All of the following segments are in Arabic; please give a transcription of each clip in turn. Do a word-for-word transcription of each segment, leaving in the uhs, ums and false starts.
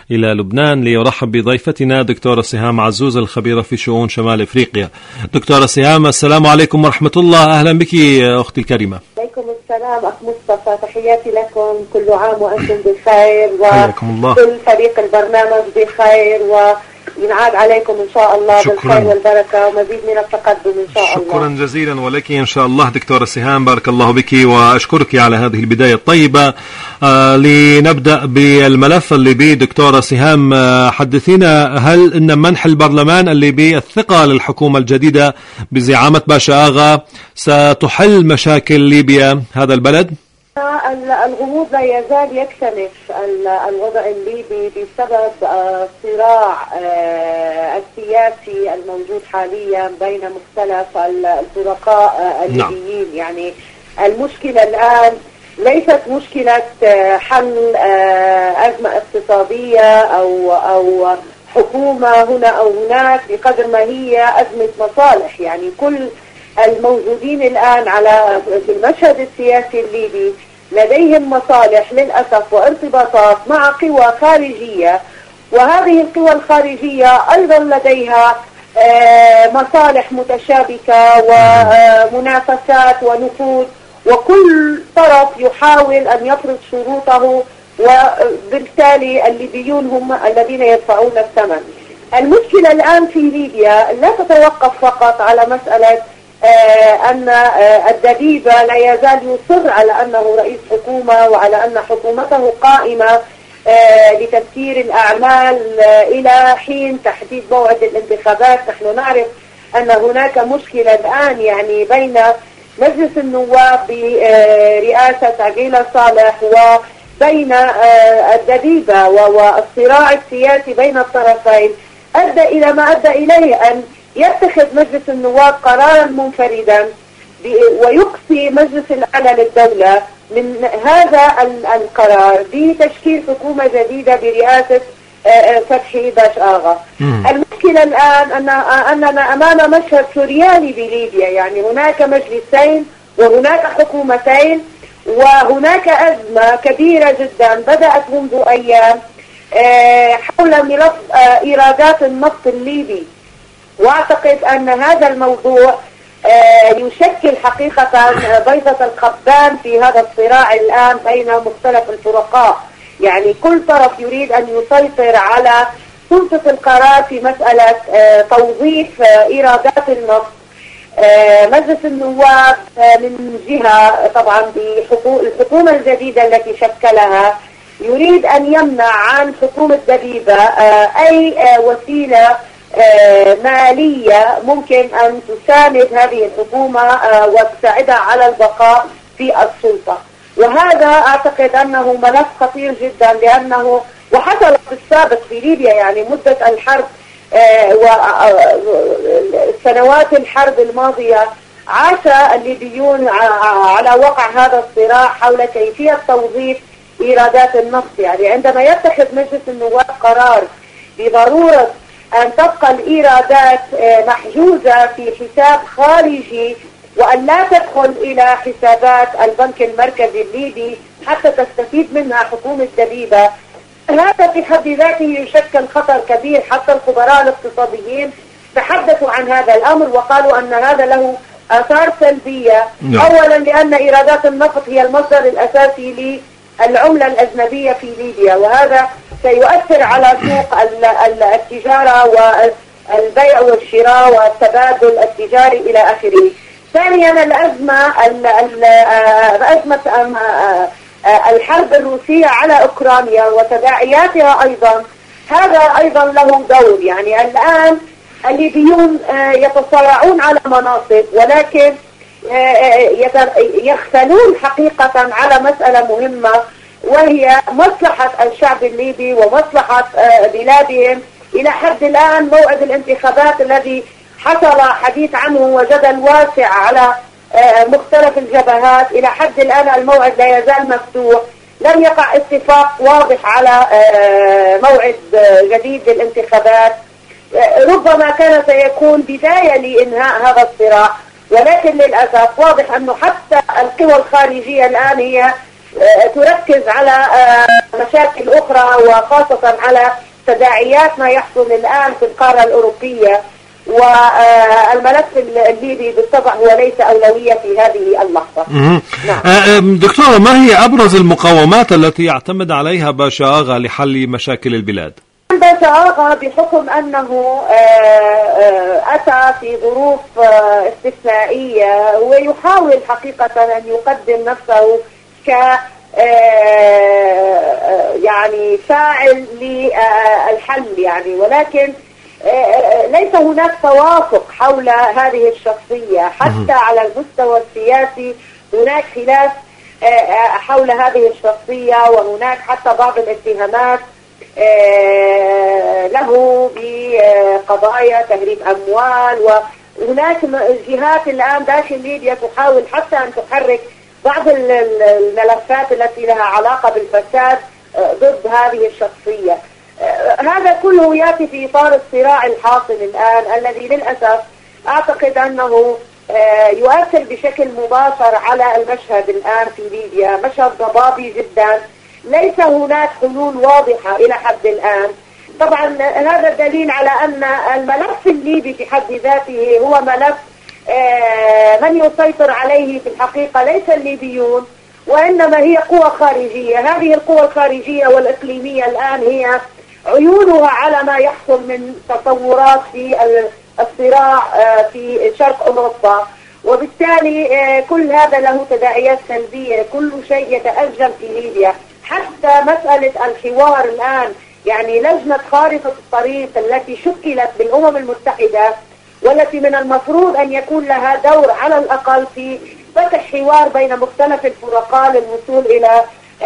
إلى لبنان ليرحب بضيفتنا دكتورة سهام عزوز الخبيرة في شؤون شمال إفريقيا. دكتورة سهام، السلام عليكم ورحمة الله. أهلا بك أختي الكريمة. عليكم السلام أخ مصطفى، تحياتي لكم، كل عام وأنتم بخير وكل فريق البرنامج بخير، وينعاد عليكم إن شاء الله شكراً. بالخير والبركة ومزيد من التقدم إن شاء شكراً الله. شكرا جزيلا ولك إن شاء الله دكتورة سهام، بارك الله بك وأشكرك على هذه البداية الطيبة. آه لنبدأ بالملف الليبي. دكتورة سهام، آه حدثينا، هل إن منح البرلمان الليبي الثقة للحكومة الجديدة بزعامة باشا آغا ستحل مشاكل ليبيا هذا البلد؟ الغموض لا يزال يكتنف الوضع الليبي بسبب الصراع السياسي الموجود حاليا بين مختلف الفرقاء الليبيين. نعم. يعني المشكلة الآن ليست مشكلة حل أزمة اقتصادية أو أو حكومة هنا أو هناك، بقدر ما هي أزمة مصالح. يعني كل الموجودين الآن على المشهد السياسي الليبي لديهم مصالح للأسف وارتباطات مع قوى خارجية، وهذه القوى الخارجية أيضا لديها مصالح متشابكة ومنافسات ونفوذ، وكل طرف يحاول أن يفرض شروطه، وبالتالي الليبيون هم الذين يدفعون الثمن. المشكلة الآن في ليبيا لا تتوقف فقط على مسألة آه أن آه الدبيبة لا يزال يصر على أنه رئيس حكومة وعلى أن حكومته قائمة آه لتسيير الأعمال آه إلى حين تحديد موعد الانتخابات. نحن نعرف أن هناك مشكلة الآن يعني بين مجلس النواب برئاسة عقيلة صالح وبين آه الدبيبة، والصراع السياسي بين الطرفين أدى إلى ما أدى إليه أن يتخذ مجلس النواب قرارا منفردا ويقصي مجلس الأعلى للدولة من هذا القرار بتشكيل حكومة جديدة برئاسة فتحي باش آغا. المشكلة الآن أن أننا أمام مشهد سوريالي بليبيا، يعني هناك مجلسين وهناك حكومتين وهناك أزمة كبيرة جدا بدأت منذ أيام حول ملف إيرادات النفط الليبي. واعتقد ان هذا الموضوع يشكل حقيقة بيضة الخبان في هذا الصراع الآن بين مختلف الفرقاء. يعني كل طرف يريد ان يسيطر على سلطة القرار في مسألة توظيف ايرادات النفط. مجلس النواب من جهة طبعا بحقوق الحكومة الجديدة التي شكلها يريد ان يمنع عن حكومة دبيبة اي وسيلة مالية ممكن أن تساند هذه الحكومة وتساعدها على البقاء في السلطة. وهذا أعتقد أنه ملف خطير جدا، لأنه وحصل في السابق في ليبيا، يعني مدة الحرب وسنوات الحرب الماضية عاش الليبيون على وقع هذا الصراع حول كيفية توظيف إيرادات النفط. يعني عندما يتخذ مجلس النواب قرار بضرورة أن تبقى الإيرادات محجوزة في حساب خارجي وأن لا تدخل إلى حسابات البنك المركزي الليبي حتى تستفيد منها حكومة دبيبة، هذا في حد ذاته يشكل خطر كبير. حتى الخبراء الاقتصاديين تحدثوا عن هذا الأمر وقالوا أن هذا له آثار سلبية. أولا لأن إيرادات النفط هي المصدر الأساسي للعملة الأجنبية في ليبيا، وهذا سيؤثر على سوق التجارة والبيع والشراء والتبادل التجاري إلى آخره. ثانيا الأزمة أزمة الحرب الروسية على أوكرانيا وتداعياتها أيضا، هذا أيضا له دور. يعني الآن الليبيون يتصارعون على مناصب، ولكن يختلون حقيقة على مسألة مهمة، وهي مصلحة الشعب الليبي ومصلحة بلادهم. إلى حد الآن موعد الانتخابات الذي حصل حديث عنه وجدل واسع على مختلف الجبهات، إلى حد الآن الموعد لا يزال مفتوح. لم يقع اتفاق واضح على موعد جديد للانتخابات. ربما كان سيكون بداية لإنهاء هذا الصراع، ولكن للأسف واضح أنه حتى القوى الخارجية الآن هي تركز على مشاكل أخرى، وخاصة على تداعيات ما يحصل الآن في القارة الأوروبية. والملف الليبي بالطبع هو ليس أولوية في هذه اللحظة. نعم. دكتورة، ما هي أبرز المقومات التي يعتمد عليها باشا آغا لحل مشاكل البلاد؟ باشا آغا بحكم أنه أتى في ظروف استثنائية ويحاول حقيقة أن يقدم نفسه ك يعني فاعل للحل يعني، ولكن ليس هناك توافق حول هذه الشخصية حتى على المستوى السياسي. هناك خلاف حول هذه الشخصية، وهناك حتى بعض الاتهامات له بقضايا تهريب أموال، وهناك جهات الآن داخل ليبيا تحاول حتى أن تحرك بعض الملفات التي لها علاقة بالفساد ضد هذه الشخصية. هذا كله يأتي في إطار الصراع الحاصل الآن، الذي للأسف أعتقد أنه يؤثر بشكل مباشر على المشهد الآن في ليبيا، مشهد ضبابي جدا. ليس هناك حلول واضحة إلى حد الآن. طبعا هذا دليل على أن الملف الليبي في حد ذاته هو ملف من يسيطر عليه في الحقيقة ليس الليبيون، وإنما هي قوى خارجية. هذه القوى الخارجية والإقليمية الآن هي عيونها على ما يحصل من تطورات في الصراع في شرق أوروبا، وبالتالي كل هذا له تداعيات سلبية. كل شيء يتأجل في ليبيا، حتى مسألة الحوار الآن، يعني لجنة خارطة الطريق التي شكلت بالأمم المتحدة والتي من المفروض أن يكون لها دور على الأقل في فتح حوار بين مختلف الفرقاء للوصول إلى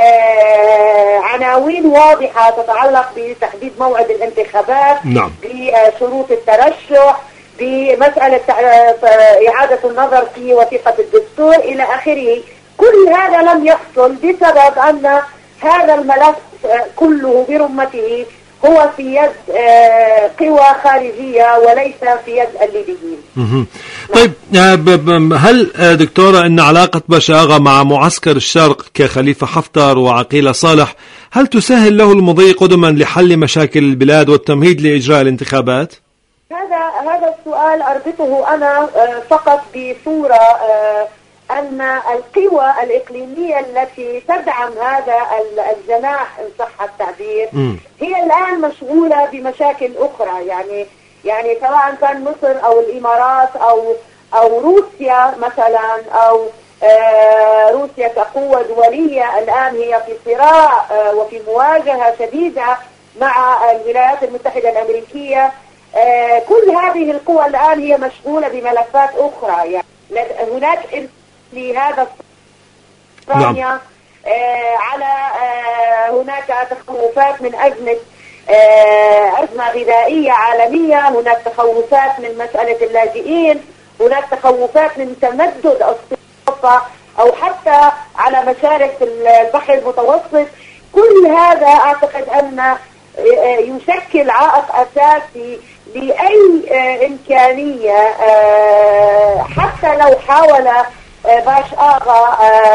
عناوين واضحة تتعلق بتحديد موعد الانتخابات، نعم. بشروط الترشح، بمسألة إعادة النظر في وثيقة الدستور إلى آخره. كل هذا لم يحصل بسبب أن هذا الملف كله برمته هو في يد قوى خارجية وليس في يد الليبيين. طيب، هل دكتورة أن علاقة باشا آغا مع معسكر الشرق كخليفة حفتر وعقيلة صالح هل تسهل له المضي قدما لحل مشاكل البلاد والتمهيد لإجراء الانتخابات؟ هذا هذا السؤال أربطه أنا فقط بصورة أن القوى الإقليمية التي تدعم هذا الجناح إن صح التعبير هي الآن مشغولة بمشاكل أخرى، يعني يعني سواء كان مصر أو الإمارات أو أو روسيا مثلا، أو آه روسيا كقوة دولية الآن هي في صراع آه وفي مواجهة شديدة مع الولايات المتحدة الأمريكية. آه كل هذه القوى الآن هي مشغولة بملفات أخرى، يعني هناك لهذا نعم. آه على آه هناك تخوفات من أزمة آه أزمة غذائية عالمية، هناك تخوفات من مسألة اللاجئين، هناك تخوفات من تمدد الصحة أو حتى على مشارف البحر المتوسط. كل هذا أعتقد أن يشكل عائق أساسي لأي إمكانية حتى لو حاول باش آغا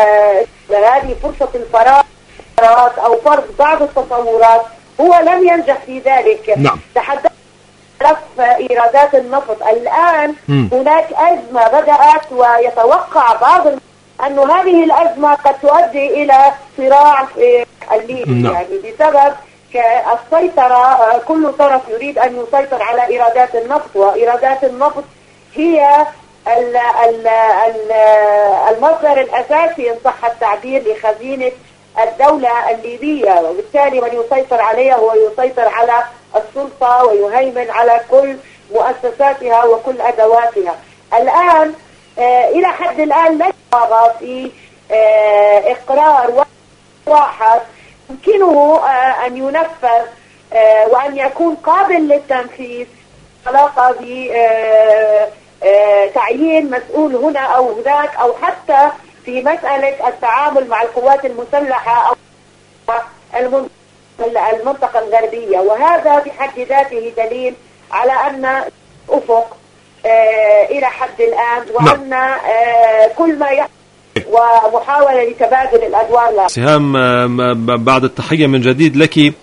هذه فرصة الفراغ أو فرض بعض التصورات، هو لم ينجح في ذلك. نعم. تحدث ملف إيرادات النفط الآن م. هناك أزمة بدأت، ويتوقع بعض أن هذه الأزمة قد تؤدي إلى صراع في الليبي. نعم. يعني بسبب السيطرة، كل طرف يريد أن يسيطر على إيرادات النفط، وإيرادات النفط هي ال ال ال المصدر الأساسي إن صح التعبير لخزينة الدولة الليبية، وبالتالي من يسيطر عليها هو يسيطر على السلطة ويهيمن على كل مؤسساتها وكل أدواتها. الآن آه إلى حد الآن لا يرغب في آه إقرار واحد يمكنه آه أن ينفذ آه وأن يكون قابل للتنفيذ علاقة ب آه آه تعيين مسؤول هنا أو هناك، أو حتى في مسألة التعامل مع القوات المسلحة أو المنطقة الغربية. وهذا بحد ذاته دليل على أن أفق آه إلى حد الآن، وأن آه كل ما يحصل ومحاولة لتبادل الأدوار. سهام، بعد التحية من جديد لك،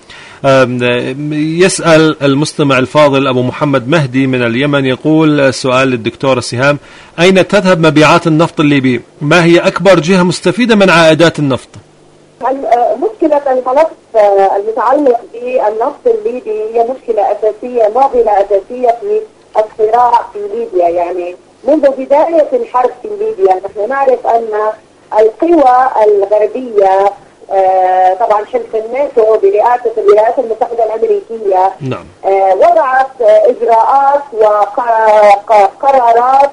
يسأل المستمع الفاضل أبو محمد مهدي من اليمن، يقول سؤال للدكتورة سهام: أين تذهب مبيعات النفط الليبي؟ ما هي أكبر جهة مستفيدة من عائدات النفط؟ مشكلة الملف المتعلق بالنفط الليبي هي مشكلة أساسية، معضلة أساسية في الصراع في ليبيا. يعني منذ بداية الحرب في ليبيا نحن نعرف أن القوى الغربية، آه طبعا حلف الناتو برئاسة الولايات المتحدة الأمريكية، نعم. آه وضعت آه إجراءات وقرارات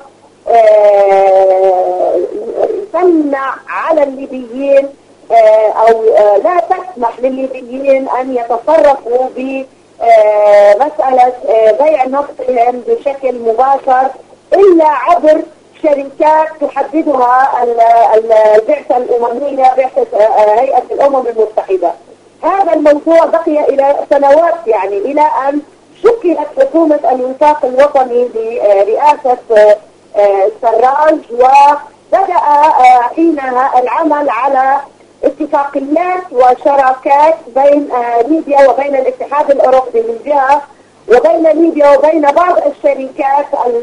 آه تمنع على الليبيين آه أو آه لا تسمح للليبيين أن يتصرفوا بمسألة آه بيع نفطهم بشكل مباشر إلا عبر شركات تحددها البعثة الأممية، بعثة هيئة الأمم المتحدة. هذا الموضوع بقي إلى سنوات، يعني إلى أن شكلت حكومة الوفاق الوطني برئاسة السراج، وبدأ حينها العمل على اتفاقيات وشراكات بين ليبيا وبين الاتحاد الأوروبي من جهة، وبين ليبيا وبين بعض الشركات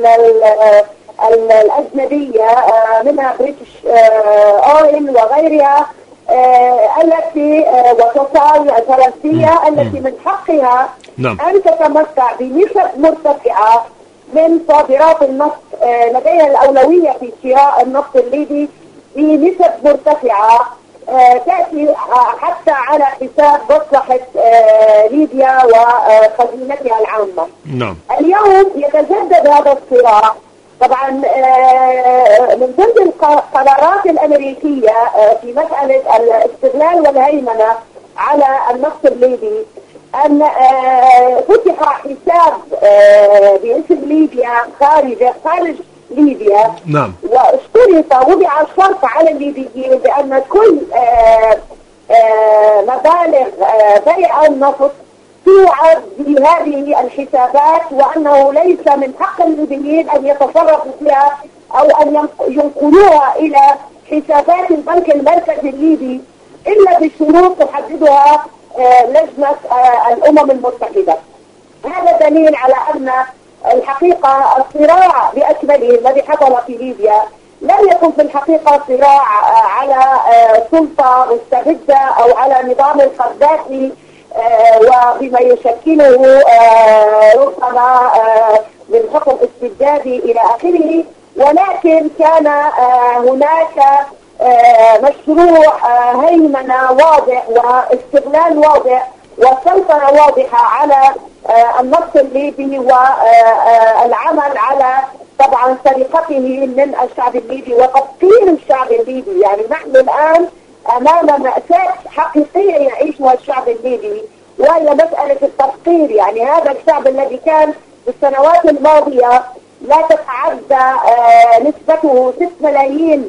الأجنبية منها بريتش أويل وغيرها التي وتوتال الفرنسية التي من حقها نعم. أن تتمتع بنسب مرتفعة من صادرات النفط. لديها الأولوية في شراء النفط الليبي بنسب مرتفعة تأتي حتى على حساب مصلحة ليبيا وخزينتها العامة. نعم. اليوم يتجدد هذا الصراع. طبعا من ضمن القرارات الأمريكية في مسألة الاستغلال والهيمنة على النفط الليبي أن فتح حساب باسم ليبيا خارج خارج ليبيا. نعم. واشترط وضع الشرط على الليبيين بأن كل مبالغ بيع النفط توعد بهذه الحسابات، وأنه ليس من حق الليبيين أن يتصرفوا فيها أو أن ينقلوها إلى حسابات البنك المركزي الليبي إلا بشروط تحددها لجنة الأمم المتحدة. هذا دليل على أن الحقيقة الصراع بأكمله الذي حصل في ليبيا لم يكن في الحقيقة صراع على سلطة مستبدة أو على نظام القذافي وبما يشكله ربما من حكم استبدادي إلى آخره، ولكن كان هناك مشروع هيمنة واضح واستغلال واضح وسيطرة واضحة على النفط الليبي والعمل على طبعا سرقته من الشعب الليبي وتفقير الشعب الليبي. يعني نحن الآن أمام مأساة حقيقية يعيشها الشعب الليبي، وهي مسألة التفقير. يعني هذا الشعب الذي كان في السنوات الماضية لا تتعدى آه نسبته ست ملايين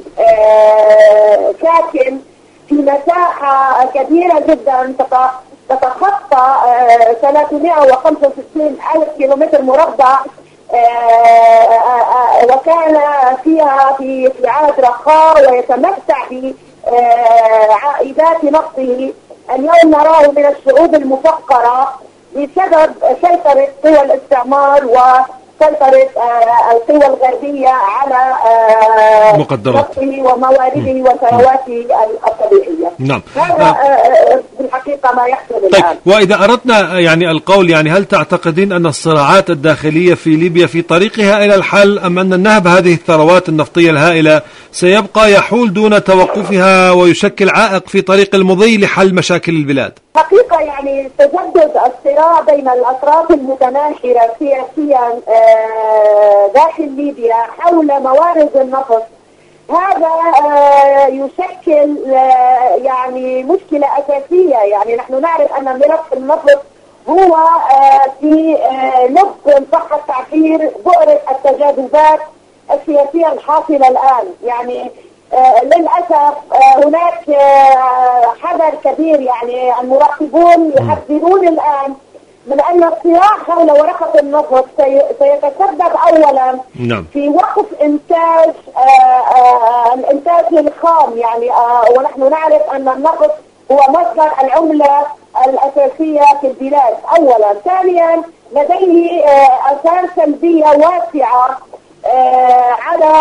آه ساكن في مساحة كبيرة جدا تتخطى آه ثلاثمائة وخمسة وستين ألف كيلومتر مربع، آه آه آه وكان فيها في في عهد رخاء ويتمتع بعائدات نفطه. اليوم نراه من الشعوب المفقرة بسبب سيطرة قوى الاستعمار وسيطرة القوى الغربية على نفطه وموارده وثرواته الطبيعية. نعم. هذا بالحقيقة ما يحصل طيب. الآن. وإذا أردنا يعني القول، يعني هل تعتقدين أن الصراعات الداخلية في ليبيا في طريقها إلى الحل، أم أن نهب هذه الثروات النفطية الهائلة سيبقى يحول دون توقفها ويشكل عائق في طريق المضي لحل مشاكل البلاد؟ حقيقة يعني تجدد الصراع بين الأطراف المتناحرة سياسيا داخل ليبيا حول موارد النفط. هذا يشكل يعني مشكلة أساسية. يعني نحن نعرف أن ملف النفط هو في لب إن صح التعبير بؤرة التجاذبات السياسية الحاصلة الآن. يعني آه للأسف آه هناك آه حذر كبير. يعني المراقبون يحذرون الآن من أن الصراع حول ورقة النفط سيتسبب أولا نعم. في وقف إنتاج آآ آآ الإنتاج الخام، يعني ونحن نعرف أن النفط هو مصدر العملة الأساسية في البلاد أولا. ثانيا لديه آثار سلبية واسعة على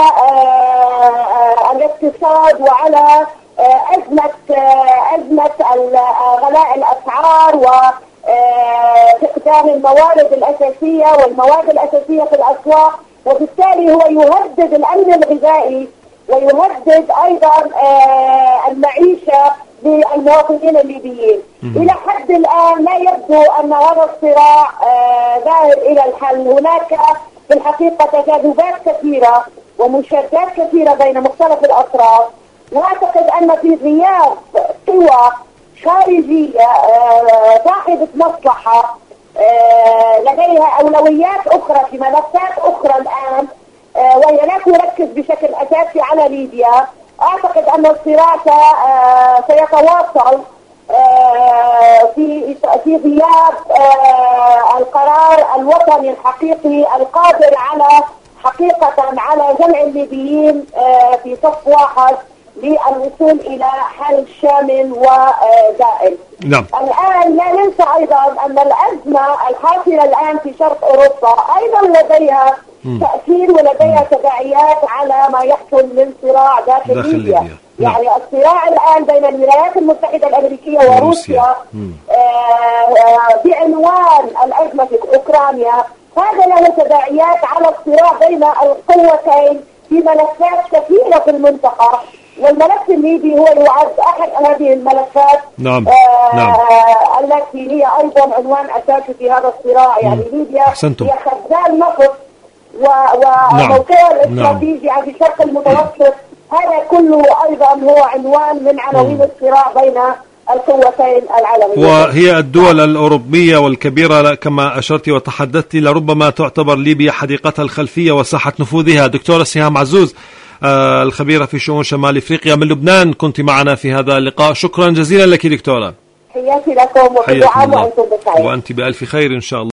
الاقتصاد وعلى أزمة أزمة غلاء الأسعار وفقدان الموارد الأساسية والمواد الأساسية في الأسواق، وبالتالي هو يهدد الأمن الغذائي ويهدد أيضا المعيشة للمواطنين الليبيين. إلى حد الآن لا يبدو أن هذا الصراع ذاهب إلى الحل. هناك في الحقيقة تجاذبات كثيرة ومشادات كثيرة بين مختلف الأطراف، واعتقد ان في غياب قوى خارجيه صاحبه مصلحه لديها اولويات اخرى في ملفات اخرى الان، وهي لا تركز بشكل اساسي على ليبيا. اعتقد ان الصراع سيتواصل في في غياب القرار الوطني الحقيقي القادر على حقيقه على جمع الليبيين في صف واحد للوصول إلى حل شامل ودائم. نعم. الآن لا ننسى أيضا أن الأزمة الحاصلة الآن في شرق أوروبا أيضا لديها م. تأثير ولديها تداعيات على ما يحصل من صراع داخل, داخل ليبيا. ليبيا. يعني نعم. الصراع الآن بين الولايات المتحدة الأمريكية وروسيا بعنوان الأزمة في أوكرانيا، هذا له تداعيات على الصراع بين القوتين في ملفات كثيرة في المنطقة، والملف الليبي هو يعد أحد هذه الملفات. نعم. آه نعم. التي هي أيضا عنوان أساسي في هذا الصراع. يعني ليبيا أحسنتم. هي خزان نفط وموقعها الاستراتيجي في الشرق المتوسط. هذا كله أيضا هو عنوان من عناوين الصراع بين القوتين العالمية، وهي الدول الأوروبية والكبيرة كما أشرت وتحدثت لربما تعتبر ليبيا حديقتها الخلفية وساحة نفوذها. دكتورة سهام عزوز آه الخبيرة في شؤون شمال إفريقيا من لبنان، كنت معنا في هذا اللقاء، شكرا جزيلا لك دكتورة. حياتي لكم وكل عام وأنتم بخير. وأنت بألف خير إن شاء الله.